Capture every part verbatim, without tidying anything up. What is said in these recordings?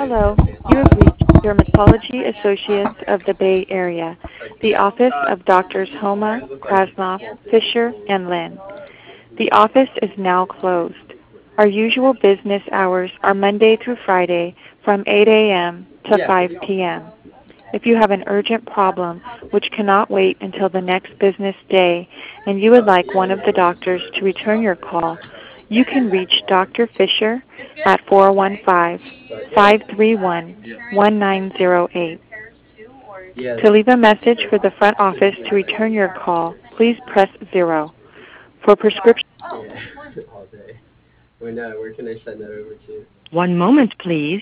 Hello, you have reached Dermatology Associates of the Bay Area, the office of Doctors Homa, Krasnov, Fisher, and Lin. The office is now closed. Our usual business hours are Monday through Friday from eight a m to five p m If you have an urgent problem which cannot wait until the next business day and you would like one of the doctors to return your call, you can reach Doctor Fisher at four one five, five three one, one nine zero eight. To leave a message for the front office to return your call, please press zero. For prescription... All day. When, uh, where can I send that over to? One moment, please.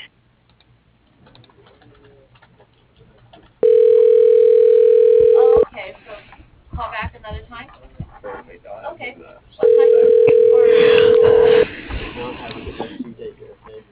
Oh, okay. So call back another time? Okay. What time? Or... No, have a good day. You take care, okay?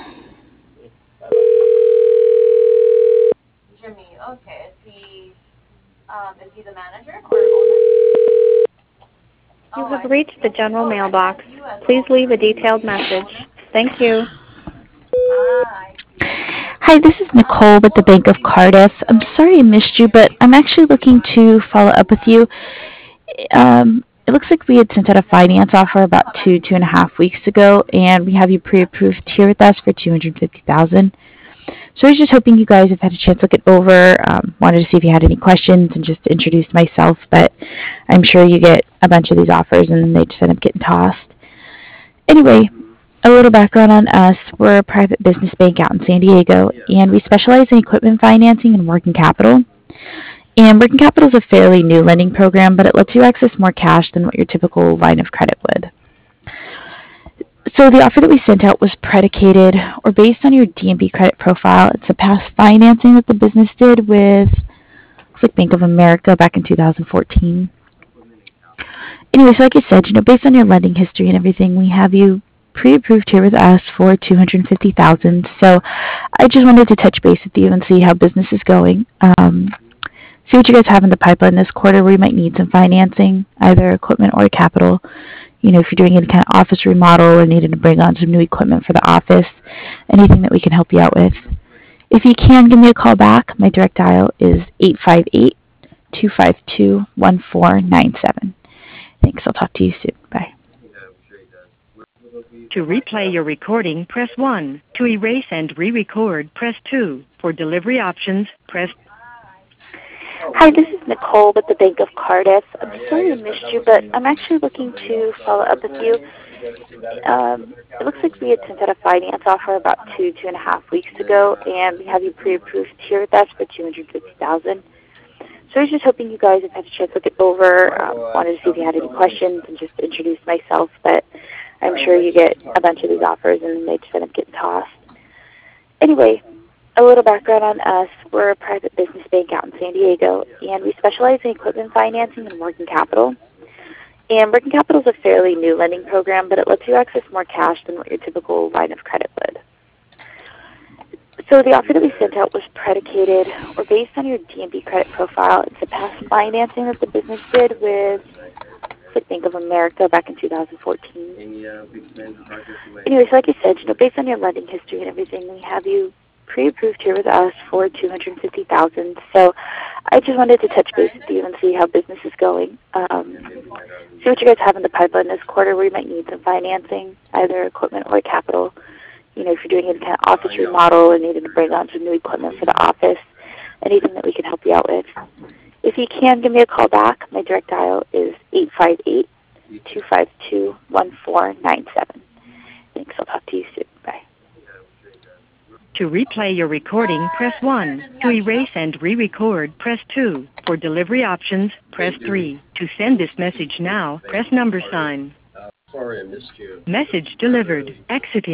Jimmy, okay. Is he, um, is he the manager or owner? You Oh, have I reached see. the Okay. general Oh, I mailbox. have you as Please owner. leave a detailed message. Thank you. Ah, I see. Hi, this is Nicole with the Bank of Cardiff. I'm sorry I missed you, but I'm actually looking to follow up with you. Um, it looks like we had sent out a finance offer about two, two and a half weeks ago, and we have you pre-approved here with us for two hundred fifty thousand dollars. So I was just hoping you guys have had a chance to look it over. Um, wanted to see if you had any questions and just introduce myself, but I'm sure you get a bunch of these offers and they just end up getting tossed. Anyway, a little background on us. We're a private business bank out in San Diego, and we specialize in equipment financing and working capital. And working capital is a fairly new lending program, but it lets you access more cash than what your typical line of credit would. So the offer that we sent out was predicated or based on your D and B credit profile. It's a past financing that the business did with looks like Bank of America back in two thousand fourteen. Anyway, so like I said, you know, based on your lending history and everything, we have you pre-approved here with us for two hundred fifty thousand dollars. So I just wanted to touch base with you and see how business is going. Um, see what you guys have in the pipeline this quarter where you might need some financing, either equipment or capital. You know, if you're doing any kind of office remodel or needing to bring on some new equipment for the office, anything that we can help you out with. If you can, give me a call back. My direct dial is eight five eight, two five two, one four nine seven. Thanks. I'll talk to you soon. Bye. To replay your recording, press one. To erase and re-record, press two. For delivery options, press... Hi, this is Nicole with the Bank of Cardiff. I'm sorry I missed you, but I'm actually looking to follow up with you. Um, it looks like we had sent out a finance offer about two, two and a half weeks ago, and we have you pre-approved here with us for two hundred fifty thousand dollars. So I was just hoping you guys have had a chance to look it over. Um, wanted to see if you had any questions and just introduce myself, but I'm sure you get a bunch of these offers and they just end up getting tossed. Anyway, a little background on us. We're a private business bank out in San Diego, and we specialize in equipment financing and working capital. And working capital is a fairly new lending program, but it lets you access more cash than what your typical line of credit would. So the offer that we sent out was predicated or based on your D and B credit profile. It's a past financing that the business did with the Bank of America back in two thousand fourteen. Anyway, so like I said, you know, based on your lending history and everything, we have you pre-approved here with us for two hundred fifty thousand dollars. So I just wanted to touch base with you and see how business is going. Um, see what you guys have in the pipeline this quarter where you might need some financing, either equipment or capital. You know, if you're doing any kind of office remodel or needing to bring on some new equipment for the office, anything that we can help you out with. If you can, give me a call back. My direct dial is eight five eight, two five two, one four nine seven. Thanks. I'll talk to you soon. Bye. To replay your recording, press one. To erase and re-record, press two. For delivery options, press three. To send this message now, press number sign. Sorry I missed you. Message delivered. Exit.